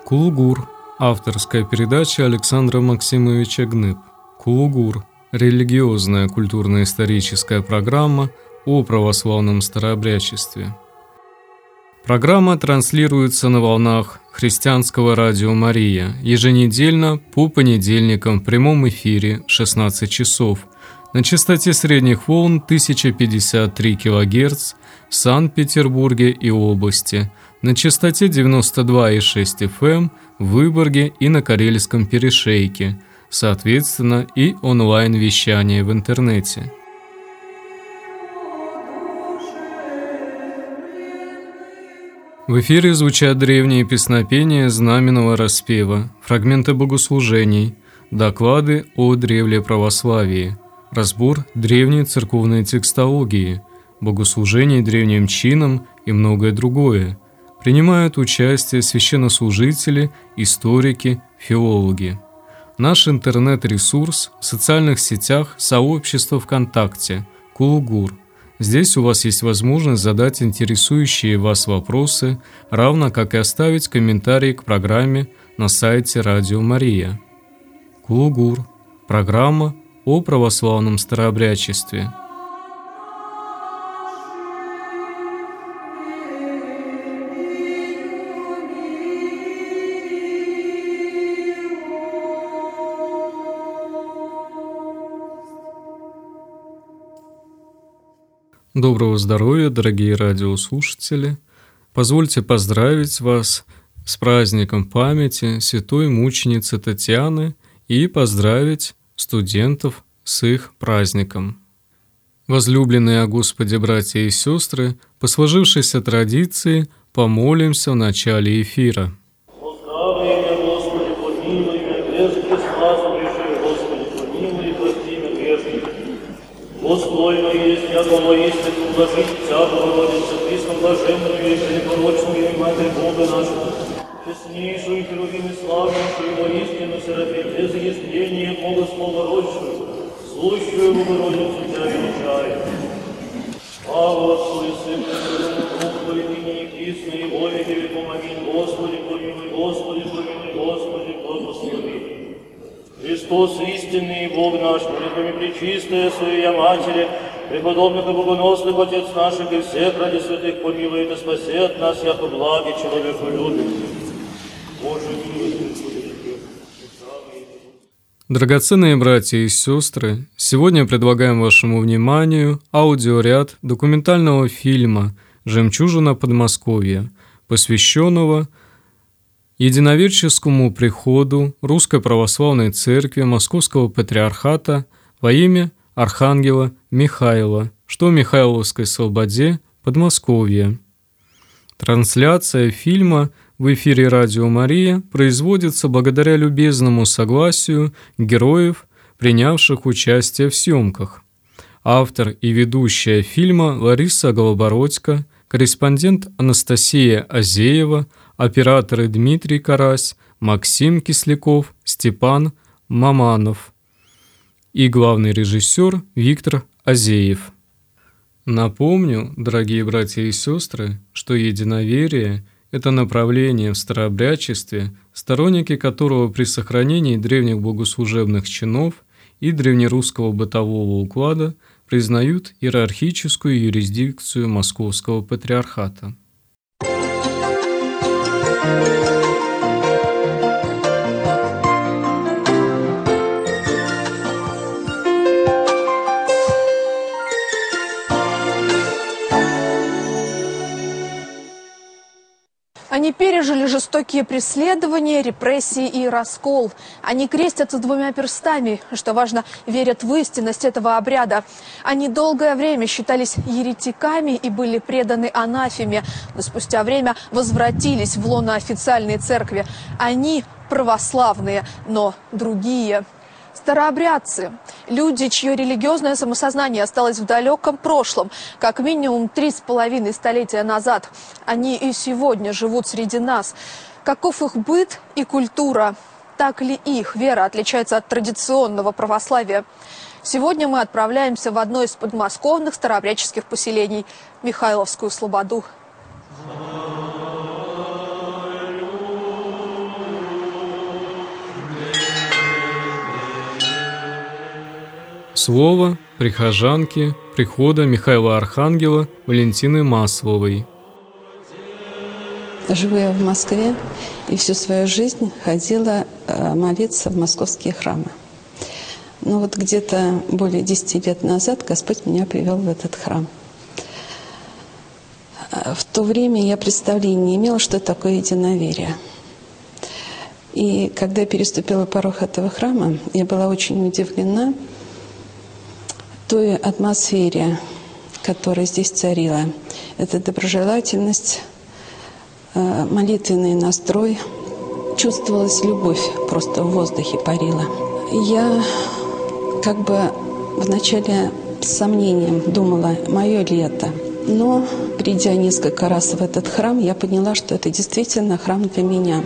Кулугур – авторская передача Александра Максимовича Гнып. Кулугур – религиозная культурно-историческая программа о православном старообрядчестве. Программа транслируется на волнах христианского радио «Мария» еженедельно по понедельникам в прямом эфире 16 часов на частоте средних волн 1053 кГц в Санкт-Петербурге и области, на частоте 92,6 FM в Выборге и на Карельском перешейке, соответственно, и онлайн-вещание в интернете. В эфире звучат древние песнопения знаменного распева, фрагменты богослужений, доклады о древле православии, разбор древней церковной текстологии, богослужений древним чинам и многое другое. Принимают участие священнослужители, историки, филологи. Наш интернет-ресурс в социальных сетях сообщество ВКонтакте «Кулугур». Здесь у вас есть возможность задать интересующие вас вопросы, равно как и оставить комментарии к программе на сайте Радио Мария. Кулугур. Программа о православном старообрядчестве. Доброго здоровья, дорогие радиослушатели! Позвольте поздравить вас с праздником памяти святой мученицы Татьяны и поздравить студентов с их праздником. Возлюбленные о Господе братья и сестры, по сложившейся традиции помолимся в начале эфира. Достойно есть, яко воистину ублажить Тя, Богородица, Христом блаженную и непорочную Матерь Бога нашего, честнейшую, херувим и славнейшую, воистину Серафим, без изъяснения Бога Слова Родшую, сущую Богородицу Тя величаю. Слава Отцу и Сыну и Святому Духу, и ныне и присно, и во веки веков. Аминь. Господи, помилуй, Господи, помилуй, Господи, благослови. Христос, истинный Бог наш, молитвами пречистая Своя Матери, преподобных и богоносных Отец наших и всех ради святых помилует и спасет нас, яко благи человеку любит. Боже, милуй. Драгоценные братья и сестры, сегодня предлагаем вашему вниманию аудиоряд документального фильма «Жемчужина Подмосковья», посвященного единоверческому приходу Русской Православной Церкви Московского Патриархата во имя Архангела Михаила, что в Михайловской Слободе, Подмосковье. Трансляция фильма в эфире Радио Мария производится благодаря любезному согласию героев, принявших участие в съемках. Автор и ведущая фильма Лариса Голобородько, корреспондент Анастасия Азеева, операторы Дмитрий Карась, Максим Кисляков, Степан Маманов и главный режиссер Виктор Азеев. Напомню, дорогие братья и сестры, что единоверие – это направление в старообрядчестве, сторонники которого при сохранении древних богослужебных чинов и древнерусского бытового уклада признают иерархическую юрисдикцию Московского Патриархата. Они пережили жестокие преследования, репрессии и раскол. Они крестятся двумя перстами, что важно, верят в истинность этого обряда. Они долгое время считались еретиками и были преданы анафеме, но спустя время возвратились в лоно официальной церкви. Они православные, но другие. Старообрядцы – люди, чье религиозное самосознание осталось в далеком прошлом, как минимум 3,5 столетия назад. Они и сегодня живут среди нас. Каков их быт и культура? Так ли их вера отличается от традиционного православия? Сегодня мы отправляемся в одно из подмосковных старообрядческих поселений – Михайловскую Слободу. Слово прихожанки прихода Михаила Архангела Валентины Масловой. Живу я в Москве и всю свою жизнь ходила молиться в московские храмы. Но вот где-то более 10 лет назад Господь меня привел в этот храм. В то время я представления не имела, что такое единоверие. И когда я переступила порог этого храма, я была очень удивлена той атмосфере, которая здесь царила. Это доброжелательность, молитвенный настрой. Чувствовалась любовь, просто в воздухе парила. Я как бы вначале с сомнением думала, мое ли это. Но, придя несколько раз в этот храм, я поняла, что это действительно храм для меня.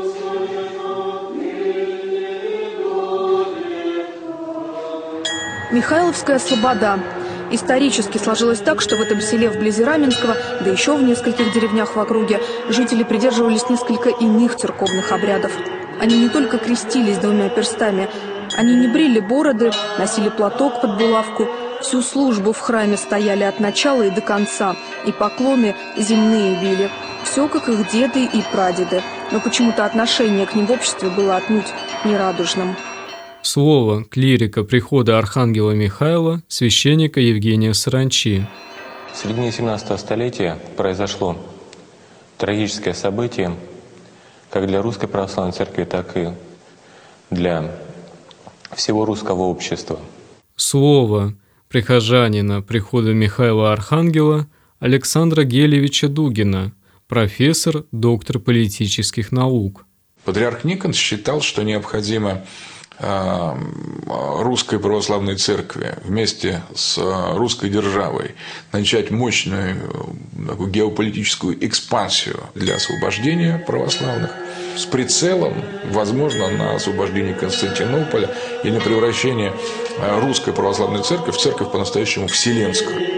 Михайловская слобода. Исторически сложилось так, что в этом селе вблизи Раменского, да еще в нескольких деревнях в округе, жители придерживались несколько иных церковных обрядов. Они не только крестились 2 перстами, они не брили бороды, носили платок под булавку, всю службу в храме стояли от начала и до конца, и поклоны земные били. Все как их деды и прадеды, но почему-то отношение к ним в обществе было отнюдь нерадужным. Слово клирика прихода Архангела Михаила, священника Евгения Саранчи. В середине 17 столетия произошло трагическое событие как для Русской Православной Церкви, так и для всего русского общества. Слово прихожанина прихода Михаила Архангела Александра Гелевича Дугина, профессор, доктор политических наук. Патриарх Никон считал, что необходимо Русской Православной Церкви вместе с русской державой начать мощную такую геополитическую экспансию для освобождения православных с прицелом, возможно, на освобождение Константинополя и на превращение Русской Православной Церкви в церковь по-настоящему вселенскую.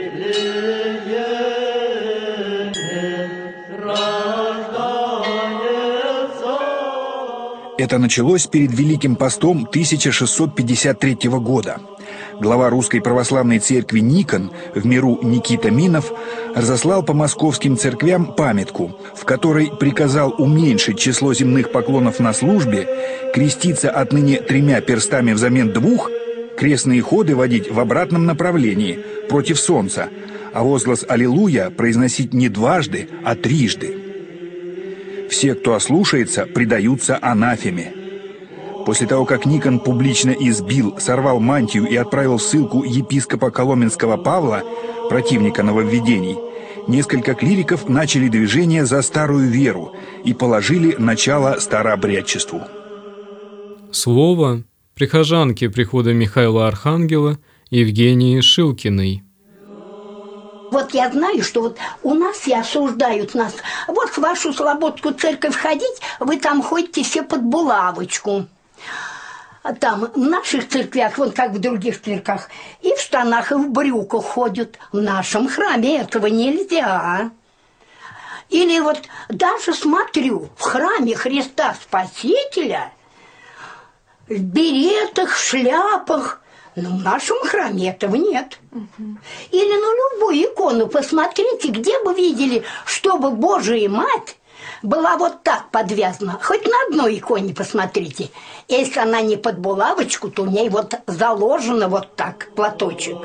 Это началось перед Великим постом 1653 года. Глава Русской Православной Церкви Никон, в миру Никита Минов, разослал по московским церквям памятку, в которой приказал уменьшить число земных поклонов на службе, креститься отныне 3 перстами взамен 2, крестные ходы водить в обратном направлении, против солнца, а возглас «Аллилуйя» произносить не дважды, а 3. Все, кто ослушается, предаются анафеме. После того, как Никон публично избил, сорвал мантию и отправил в ссылку епископа коломенского Павла, противника нововведений, несколько клириков начали движение за старую веру и положили начало старообрядчеству. Слово прихожанки прихода Михаила Архангела Евгении Шилкиной. Вот я знаю, что вот у нас и осуждают нас. Вот в вашу слободскую церковь ходить, вы там ходите все под булавочку. Там в наших церквях, вот как в других церквях, и в штанах, и в брюках ходят. В нашем храме этого нельзя. Или вот даже смотрю, в храме Христа Спасителя в беретах, в шляпах. Но в нашем храме этого нет. Или на любую икону посмотрите, где бы видели, чтобы Божия Мать была вот так подвязана. Хоть на одной иконе посмотрите. Если она не под булавочку, то у ней вот заложено вот так платочек.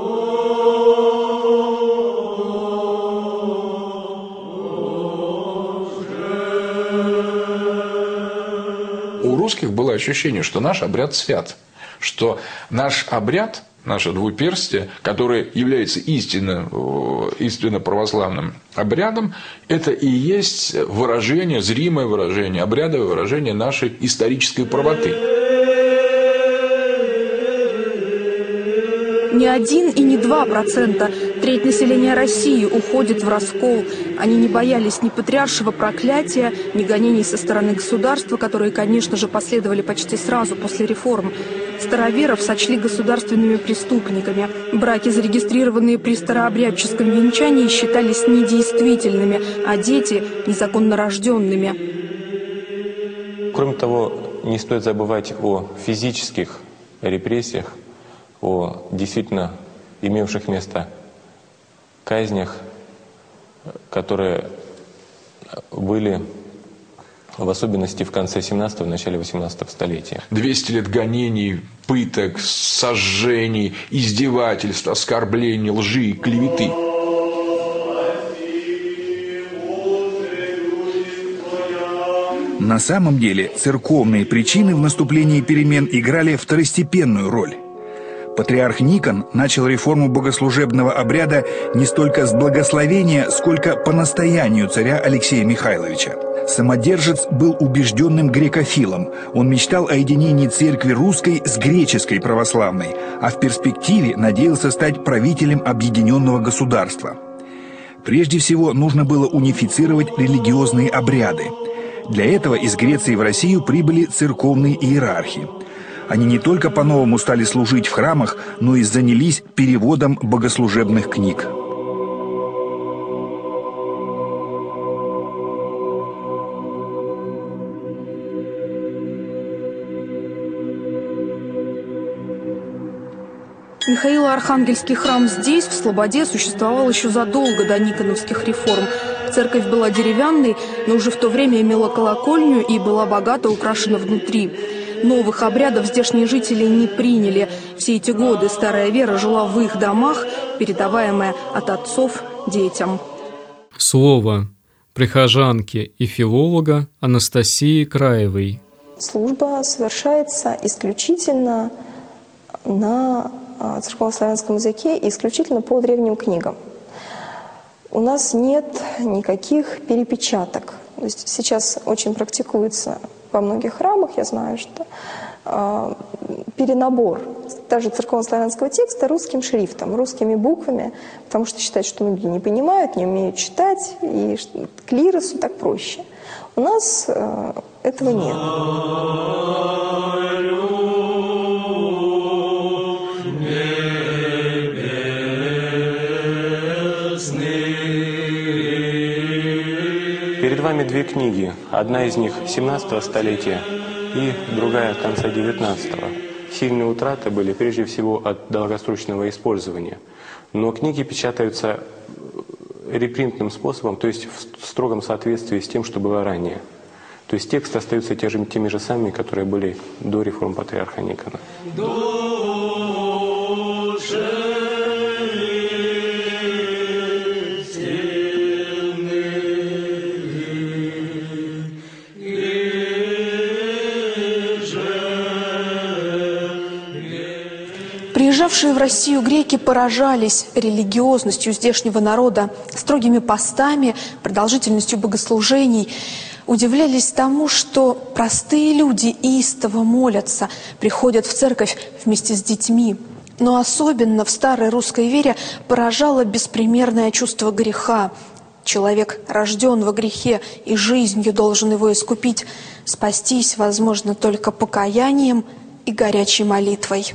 У русских было ощущение, что наш обряд свят. Что наш обряд, наше двуперстие, которое является истинно православным обрядом, это и есть выражение, зримое выражение, обрядовое выражение нашей исторической правоты. Не 1 и не 2%. Треть населения России уходит в раскол. Они не боялись ни патриаршего проклятия, ни гонений со стороны государства, которые, конечно же, последовали почти сразу после реформ. Староверов сочли государственными преступниками. Браки, зарегистрированные при старообрядческом венчании, считались недействительными, а дети – незаконно рожденными. Кроме того, не стоит забывать о физических репрессиях, о действительно имевших место казнях, которые были в особенности в конце 17-го и начале 18-го столетия. 200 лет гонений, пыток, сожжений, издевательств, оскорблений, лжи, клеветы. На самом деле церковные причины в наступлении перемен играли второстепенную роль. Патриарх Никон начал реформу богослужебного обряда не столько с благословения, сколько по настоянию царя Алексея Михайловича. Самодержец был убежденным грекофилом. Он мечтал о единении церкви русской с греческой православной, а в перспективе надеялся стать правителем объединенного государства. Прежде всего, нужно было унифицировать религиозные обряды. Для этого из Греции в Россию прибыли церковные иерархи. Они не только по-новому стали служить в храмах, но и занялись переводом богослужебных книг. Михаило-Архангельский храм здесь, в Слободе, существовал еще задолго до никоновских реформ. Церковь была деревянной, но уже в то время имела колокольню и была богато украшена внутри. Новых обрядов здешние жители не приняли. Все эти годы старая вера жила в их домах, передаваемая от отцов детям. Слово прихожанки и филолога Анастасии Краевой. Служба совершается исключительно на церковнославянском языке и исключительно по древним книгам. У нас нет никаких перепечаток. То есть сейчас очень практикуется во многих храмах, я знаю, что перенабор даже церковнославянского текста русским шрифтом, русскими буквами, потому что считают, что многие не понимают, не умеют читать, и клиросу так проще. У нас этого нет. Перед вами две книги. Одна из них 17-го столетия и другая конца 19-го. Сильные утраты были прежде всего от долгосрочного использования. Но книги печатаются репринтным способом, то есть в строгом соответствии с тем, что было ранее. То есть тексты остаются теми же самыми, которые были до реформ патриарха Никона. Приезжавшие в Россию греки поражались религиозностью здешнего народа, строгими постами, продолжительностью богослужений. Удивлялись тому, что простые люди истово молятся, приходят в церковь вместе с детьми. Но особенно в старой русской вере поражало беспримерное чувство греха. Человек рожден во грехе и жизнью должен его искупить. Спастись возможно только покаянием и горячей молитвой.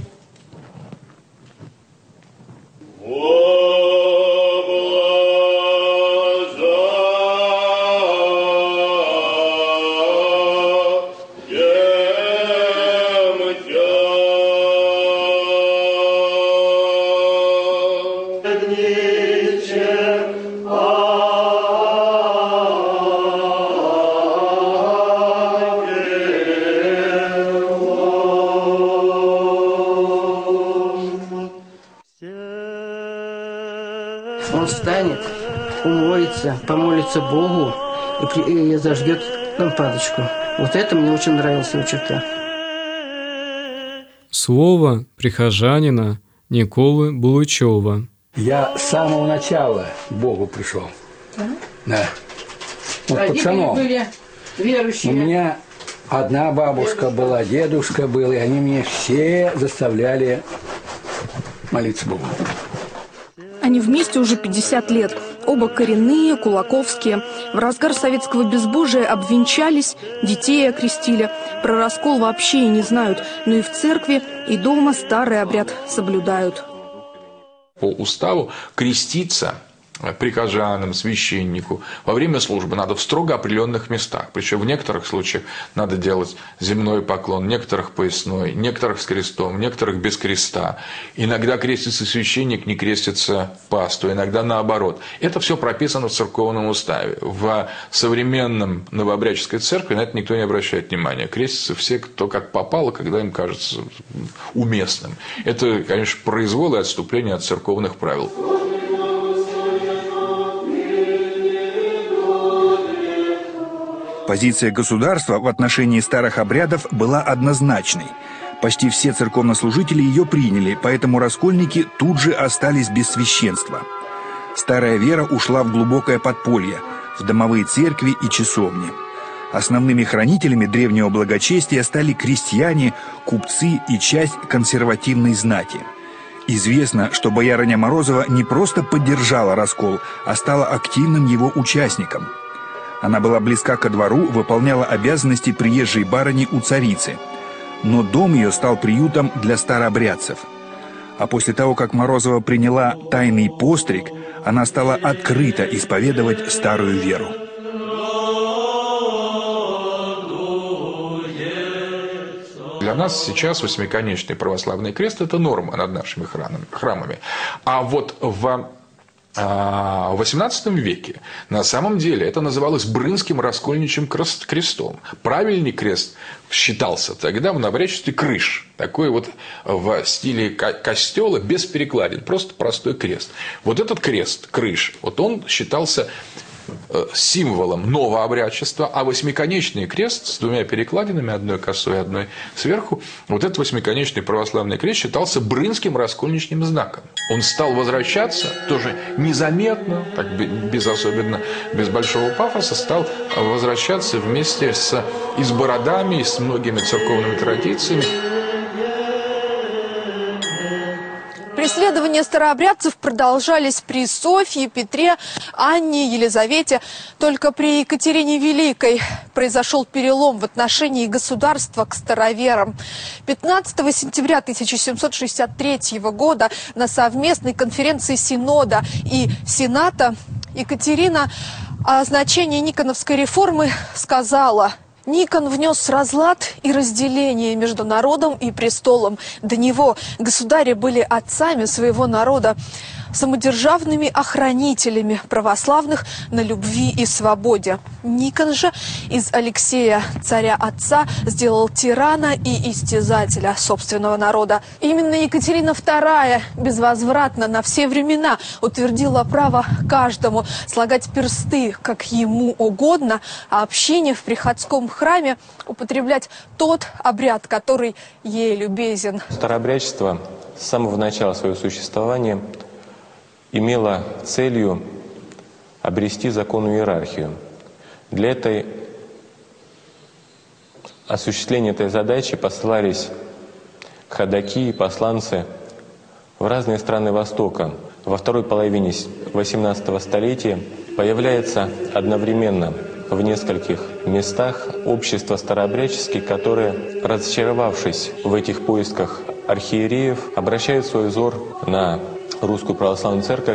Он встанет, умоется, помолится Богу и зажгет лампадочку. Вот это мне очень нравилась его черта. Слово прихожанина Николы Булычева. Я с самого начала к Богу пришел. Да? Да. Вот пацаном. Были верующие. У меня одна бабушка была, дедушка был, и они меня все заставляли молиться Богу. Они вместе уже 50 лет. Оба коренные, кулаковские. В разгар советского безбожия обвенчались, детей окрестили. Про раскол вообще и не знают. Но и в церкви, и дома старый обряд соблюдают. По уставу креститься прихожанам, священнику. Во время службы надо в строго определенных местах. Причем в некоторых случаях надо делать земной поклон, в некоторых поясной, в некоторых с крестом, в некоторых без креста. Иногда крестится священник, не крестится пасту, иногда наоборот. Это все прописано в церковном уставе. В современном новообрядческой церкви на это никто не обращает внимания. Крестятся все, кто как попало, когда им кажется уместным. Это, конечно, произвол и отступление от церковных правил. Позиция государства в отношении старых обрядов была однозначной. Почти все церковнослужители ее приняли, поэтому раскольники тут же остались без священства. Старая вера ушла в глубокое подполье, в домовые церкви и часовни. Основными хранителями древнего благочестия стали крестьяне, купцы и часть консервативной знати. Известно, что боярыня Морозова не просто поддержала раскол, а стала активным его участником. Она была близка ко двору, выполняла обязанности приезжей барыни у царицы. Но дом ее стал приютом для старообрядцев. А после того, как Морозова приняла тайный постриг, она стала открыто исповедовать старую веру. Для нас сейчас восьмиконечный православный крест – это норма над нашими храмами. А вот в XVIII веке на самом деле это называлось Брынским раскольничьим крестом. Правильный крест считался тогда в новообрядчестве крыш. Такой вот в стиле костела без перекладин. Просто простой крест. Вот этот крест, крыш, вот он считался символом новообрядчества, а восьмиконечный крест с двумя перекладинами, одной косой, одной сверху, вот этот восьмиконечный православный крест считался Брынским раскольничьим знаком. Он стал возвращаться тоже незаметно, так без большого пафоса, стал возвращаться вместе и с бородами, и с многими церковными традициями. Преследования старообрядцев продолжались при Софье, Петре, Анне, Елизавете. Только при Екатерине Великой произошел перелом в отношении государства к староверам. 15 сентября 1763 года на совместной конференции Синода и Сената Екатерина о значении Никоновской реформы сказала: Никон внес разлад и разделение между народом и престолом. До него государи были отцами своего народа, самодержавными охранителями православных на любви и свободе. Никон же из Алексея, царя отца, сделал тирана и истязателя собственного народа. Именно Екатерина II безвозвратно на все времена утвердила право каждому слагать персты, как ему угодно, а общине в приходском храме употреблять тот обряд, который ей любезен. Старообрядчество с самого начала своего существования имела целью обрести законную иерархию. Для осуществления этой задачи посылались ходаки и посланцы в разные страны Востока. Во второй половине XVIII столетия появляется одновременно в нескольких местах общества старообрядческие, которые, разочаровавшись в этих поисках архиереев, обращают свой взор на Русскую Православную Церковь.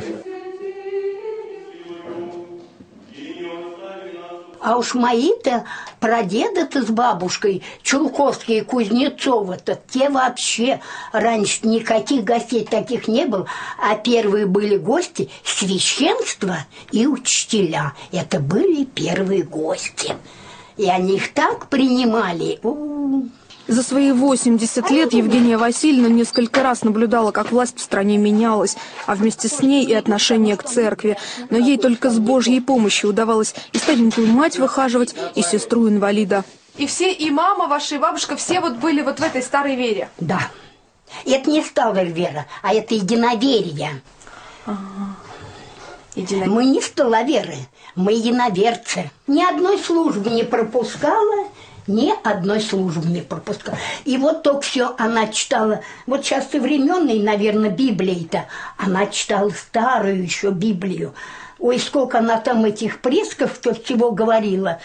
А уж мои-то прадеды-то с бабушкой, Чулковские, Кузнецовы-то, те вообще раньше никаких гостей таких не было, а первые были гости – священство и учителя. Это были первые гости. И они их так принимали. За свои 80 лет Евгения Васильевна несколько раз наблюдала, как власть в стране менялась, а вместе с ней и отношение к церкви. Но ей только с Божьей помощью удавалось и старенькую мать выхаживать, и сестру-инвалида. И все, и мама ваша, и бабушка, все вот были вот в этой старой вере? Да. Это не старая вера, а это единоверие. Мы не староверы, мы единоверцы. Ни одной службы не пропускала. Ни одной службы не пропускала. И вот только все она читала, вот сейчас современной, наверное, Библии-то, она читала старую еще Библию. Ой, сколько она там этих пресков, то всего говорила.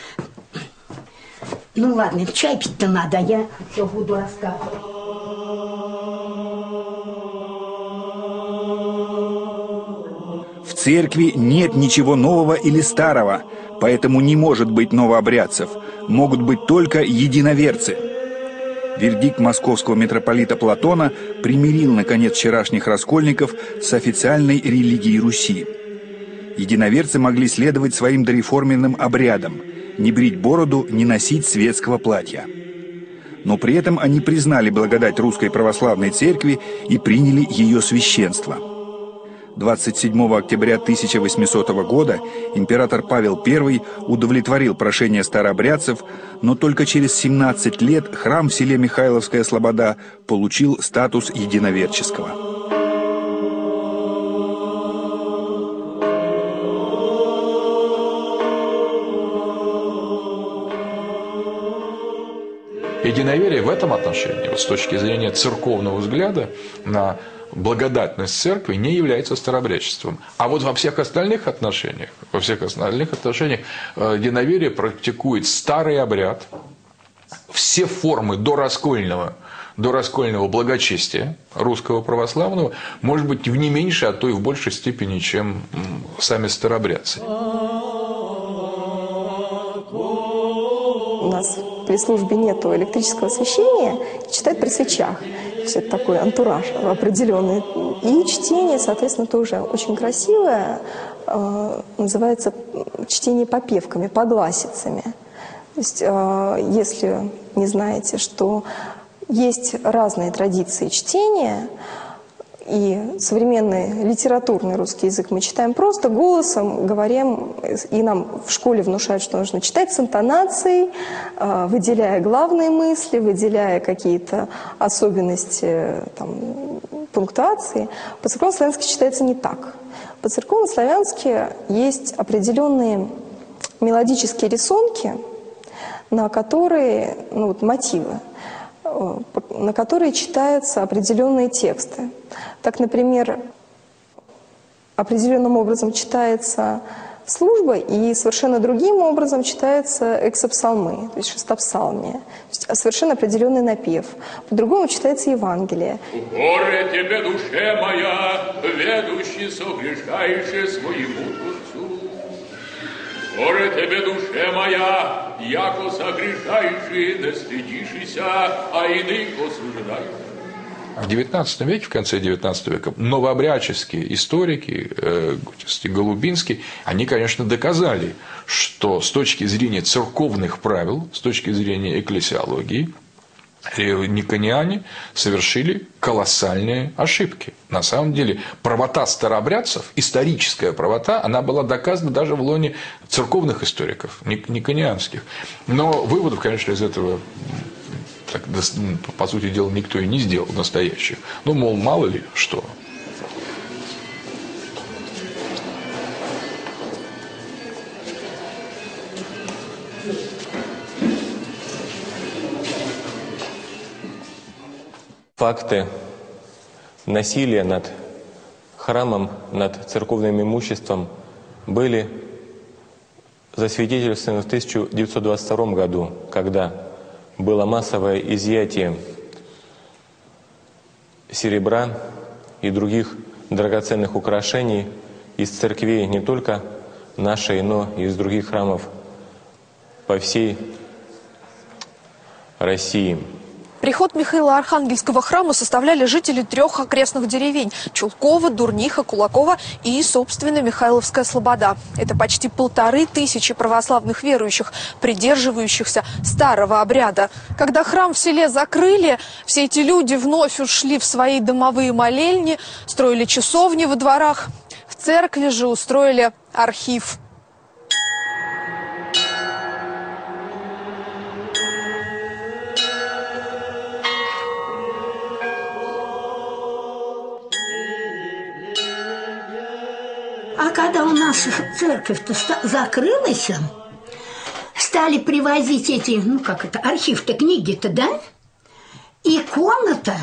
Ну ладно, чай пить-то надо, а я все буду рассказывать. В церкви нет ничего нового или старого, поэтому не может быть новообрядцев, могут быть только единоверцы. Вердикт московского митрополита Платона примирил, наконец, вчерашних раскольников с официальной религией Руси. Единоверцы могли следовать своим дореформенным обрядам, не брить бороду, не носить светского платья. Но при этом они признали благодать Русской Православной Церкви и приняли ее священство. 27 октября 1800 года император Павел I удовлетворил прошение старообрядцев, но только через 17 лет храм в селе Михайловская Слобода получил статус единоверческого. Единоверие в этом отношении, вот с точки зрения церковного взгляда на благодатность церкви, не является старообрядчеством. А вот во всех остальных отношениях единоверие практикует старый обряд, все формы дораскольного благочестия русского православного, может быть, в не меньшей, а то и в большей степени, чем сами старообрядцы. У нас при службе нету электрического освещения, читают при свечах. То есть это такой антураж определенный. И чтение, соответственно, тоже очень красивое. Называется чтение попевками, погласицами. То есть, если не знаете, что есть разные традиции чтения, и современный литературный русский язык мы читаем просто голосом, говорим, и нам в школе внушают, что нужно читать с интонацией, выделяя главные мысли, выделяя какие-то особенности там, пунктуации. По-церковно-славянски читается не так. По-церковно-славянски есть определенные мелодические рисунки, на которые, мотивы, на которые читаются определенные тексты. Так, например, определенным образом читается служба, и совершенно другим образом читается эксопсалмы, то есть шестопсалмие. То есть совершенно определенный напев. По-другому читается Евангелие. «Горе тебе, душе моя, ведущий согрешающий своему Творцу. Горе тебе, душе моя, яко согрешающий, не стыдишься, а иных осуждаешь». В XIX веке, в конце XIX века, новообрядческие историки, Голубинский, они, конечно, доказали, что с точки зрения церковных правил, с точки зрения экклесиологии, никониане совершили колоссальные ошибки. На самом деле, правота старообрядцев, историческая правота, она была доказана даже в лоне церковных историков, никонианских. Но выводов, конечно, из этого, так, по сути дела, никто и не сделал настоящих. Ну, мол, мало ли что. Факты насилия над храмом, над церковным имуществом были засвидетельствованы в 1922 году, когда было массовое изъятие серебра и других драгоценных украшений из церквей не только нашей, но и из других храмов по всей России. Приход Михаила Архангельского храма составляли жители 3 окрестных деревень – Чулково, Дурниха, Кулаково и, собственно, Михайловская Слобода. Это почти 1500 православных верующих, придерживающихся старого обряда. Когда храм в селе закрыли, все эти люди вновь ушли в свои домовые молельни, строили часовни во дворах. В церкви же устроили архив. А когда у нас церковь-то закрылась, стали привозить эти, архив-то, книги-то, да? Икона-то,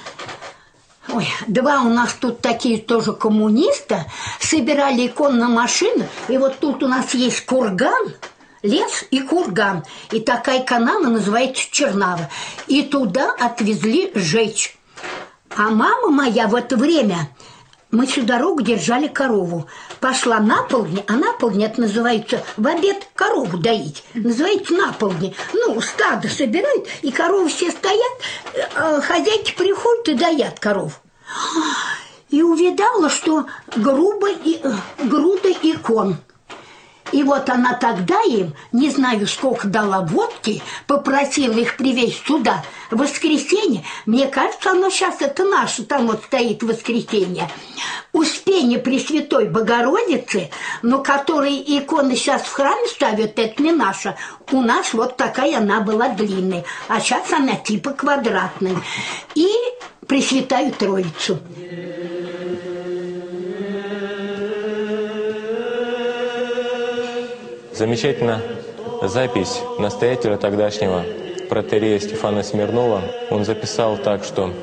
два у нас тут такие тоже коммуниста, собирали икон на машину, и вот тут у нас есть курган, лес и курган, и такая канава называется Чернава, и туда отвезли сжечь. А мама моя в это время мы всю дорогу держали корову. Пошла на полдни, а на полдни это называется в обед корову доить. Называется на полдни. Ну, стадо собирают, и коровы все стоят, хозяйки приходят и доят коров. И увидала, что груда икон. И вот она тогда им, не знаю, сколько дала водки, попросила их привезть сюда в воскресенье. Мне кажется, оно сейчас это наше, там вот стоит воскресенье. Успение Пресвятой Богородицы, но которые иконы сейчас в храме ставят, это не наша. У нас вот такая она была длинная, а сейчас она типа квадратная. И Пресвятую Троицу. Замечательно запись настоятеля тогдашнего, протоиерея Стефана Смирнова. Он записал так, что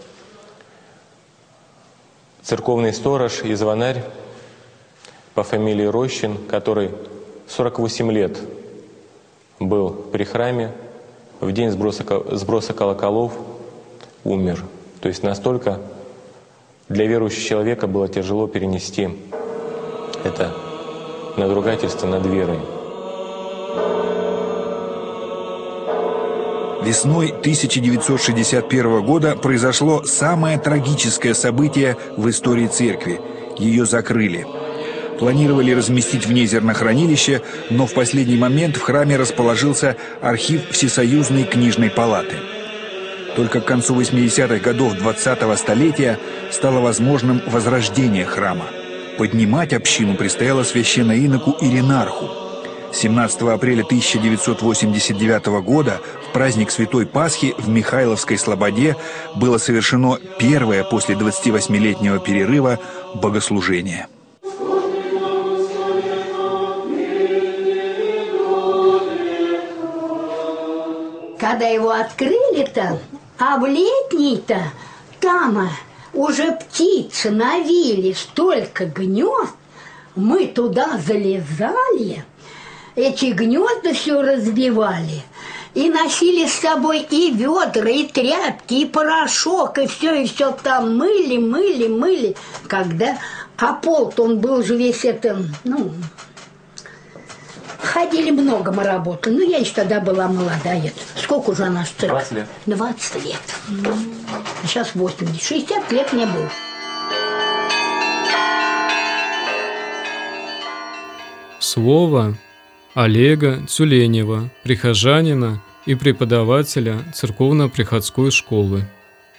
церковный сторож и звонарь по фамилии Рощин, который 48 лет был при храме, в день сброса колоколов умер. То есть настолько для верующего человека было тяжело перенести это надругательство над верой. Весной 1961 года произошло самое трагическое событие в истории церкви. Ее закрыли. Планировали разместить вне зернохранилища, но в последний момент в храме расположился архив Всесоюзной книжной палаты. Только к концу 80-х годов 20-го столетия стало возможным возрождение храма. Поднимать общину предстояло священноиноку Иринарху. 17 апреля 1989 года, в праздник Святой Пасхи в Михайловской Слободе, было совершено первое после 28-летнего перерыва богослужение. Когда его открыли-то, а в летний-то там уже птицы навили столько гнезд, мы туда залезали, эти гнезда все разбивали, и носили с собой и ведра, и тряпки, и порошок, и все там мыли. Когда, а пол-то он был же весь это, ходили много мы работали. Ну, я еще тогда была молодая. Сколько уже она церковь? 20 лет. 20 лет. Сейчас 80. 60 лет мне было. Слово Олега Тюленева, прихожанина и преподавателя церковно-приходской школы.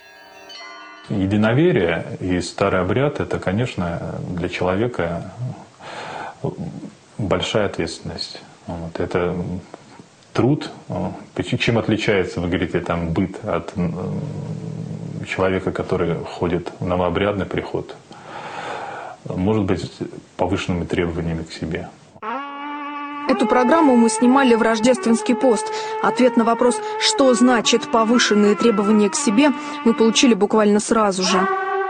Единоверие и старый обряд – это, конечно, для человека большая ответственность. Вот. Это труд. Чем отличается, вы говорите, там, быт от человека, который ходит в новообрядный приход? Может быть, повышенными требованиями к себе. Эту программу мы снимали в рождественский пост. Ответ на вопрос, что значит повышенные требования к себе, мы получили буквально сразу же.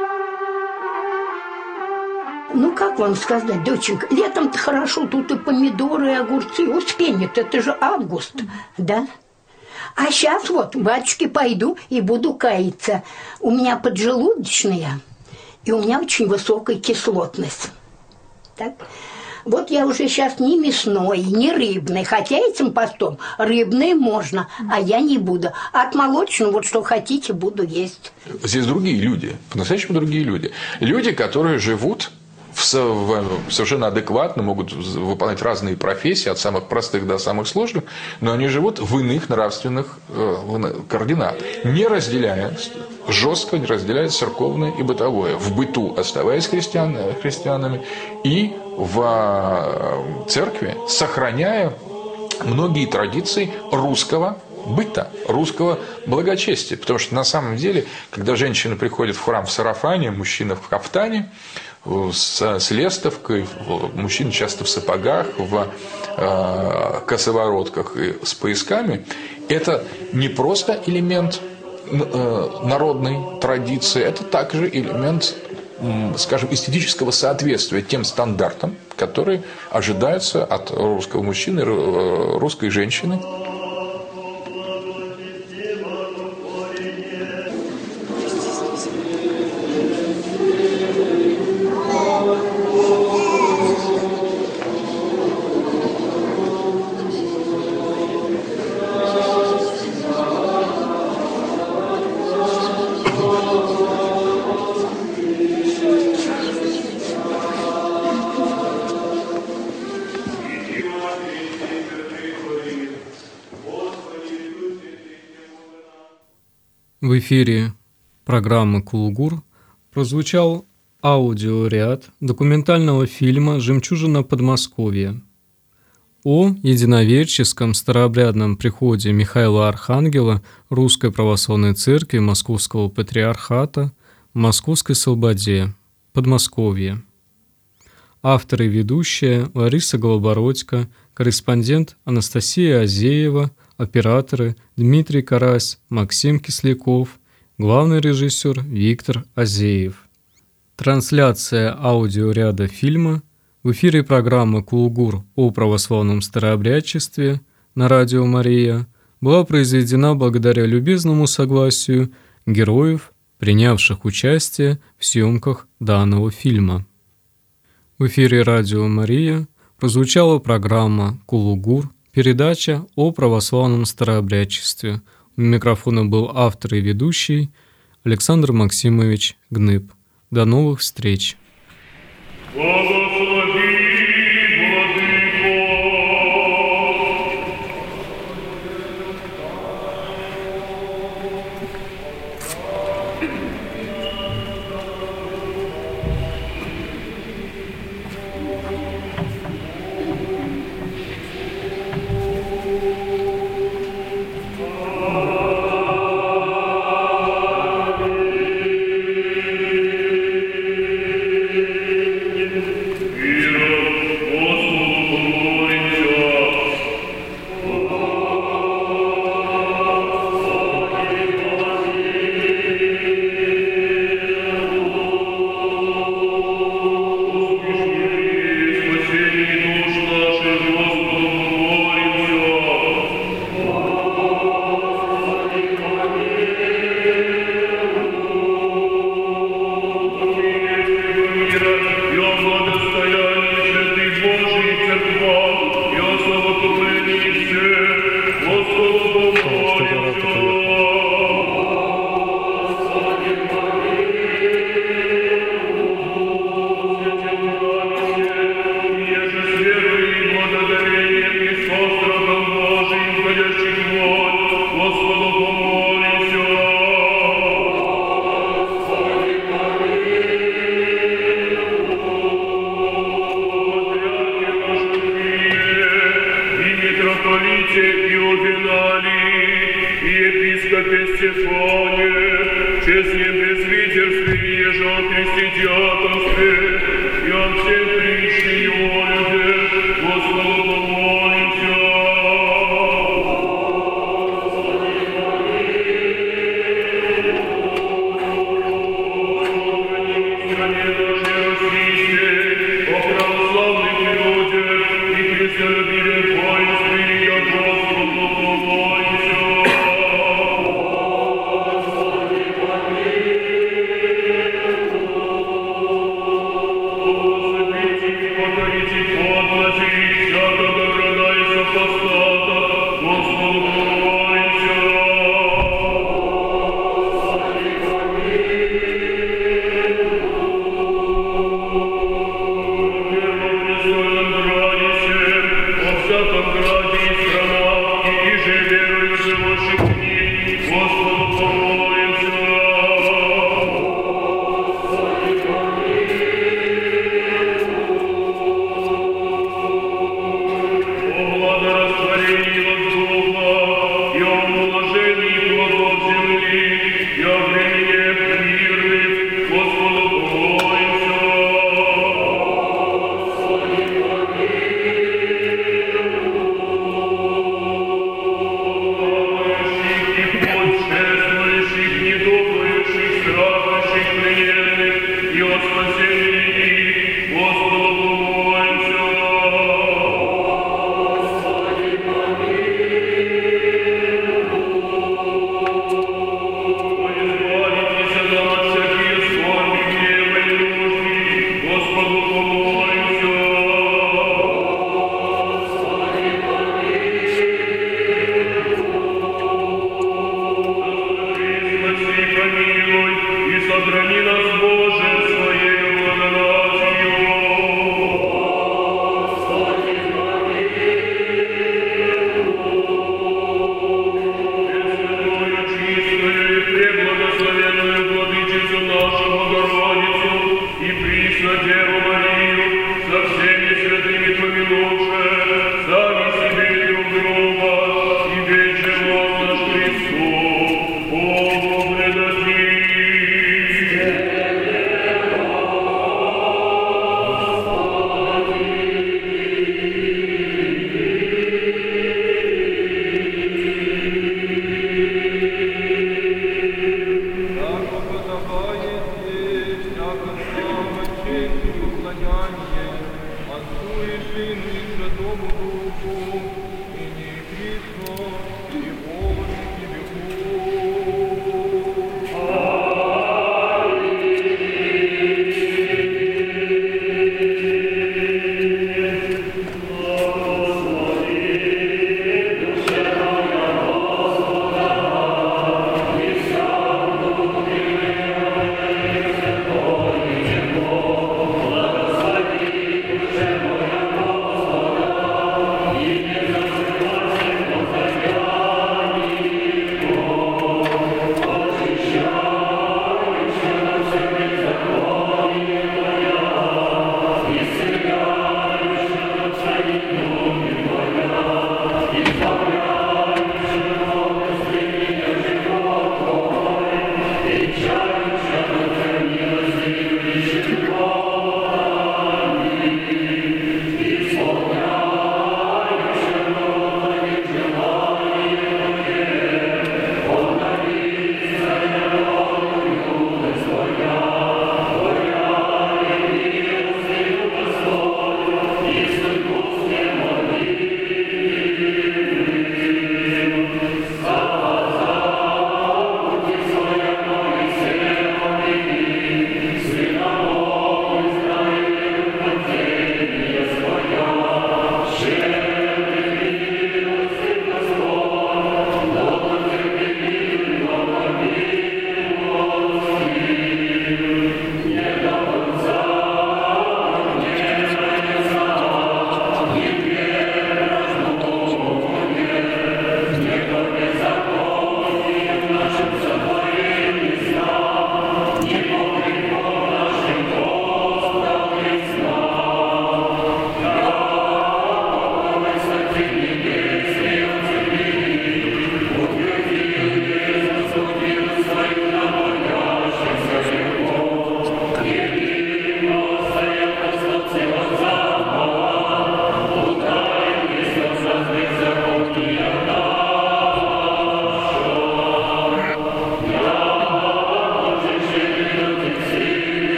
Ну, как вам сказать, доченька, летом-то хорошо, тут и помидоры, и огурцы, успенет, это же август, да? А сейчас вот, батюшки, пойду и буду каяться. У меня поджелудочная, и у меня очень высокая кислотность. Так? Вот я уже сейчас не мясной, не рыбный, хотя этим постом рыбные можно, а я не буду. От молочного, вот что хотите, буду есть. Здесь другие люди, по-настоящему другие люди. Люди, которые живут совершенно адекватно, могут выполнять разные профессии, от самых простых до самых сложных, но они живут в иных нравственных координатах, жестко не разделяя церковное и бытовое, в быту оставаясь христианами и в церкви сохраняя многие традиции русского быта, русского благочестия. Потому что на самом деле, когда женщина приходит в храм в сарафане, мужчина в кафтане, с лестовкой, мужчины часто в сапогах, в косоворотках и с поясками, это не просто элемент народной традиции, это также элемент, скажем, эстетического соответствия тем стандартам, которые ожидаются от русского мужчины, русской женщины. В эфире программы «Кулугур» прозвучал аудиоряд документального фильма «Жемчужина Подмосковья» о единоверческом старообрядном приходе Михаила Архангела Русской Православной Церкви Московского Патриархата в Московской Слободе, Подмосковье. Автор и ведущая Лариса Голобородько, корреспондент Анастасия Азеева, операторы Дмитрий Карась, Максим Кисляков, главный режиссер Виктор Азеев. Трансляция аудиоряда фильма в эфире программы «Кулугур» о православном старообрядчестве на радио «Мария» была произведена благодаря любезному согласию героев, принявших участие в съемках данного фильма. В эфире радио «Мария» прозвучала программа «Кулугур», передача о православном старообрядчестве. У микрофона был автор и ведущий Александр Максимович Гнып. До новых встреч! Сохрани нас, Боже, своей благодатью.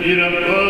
и раба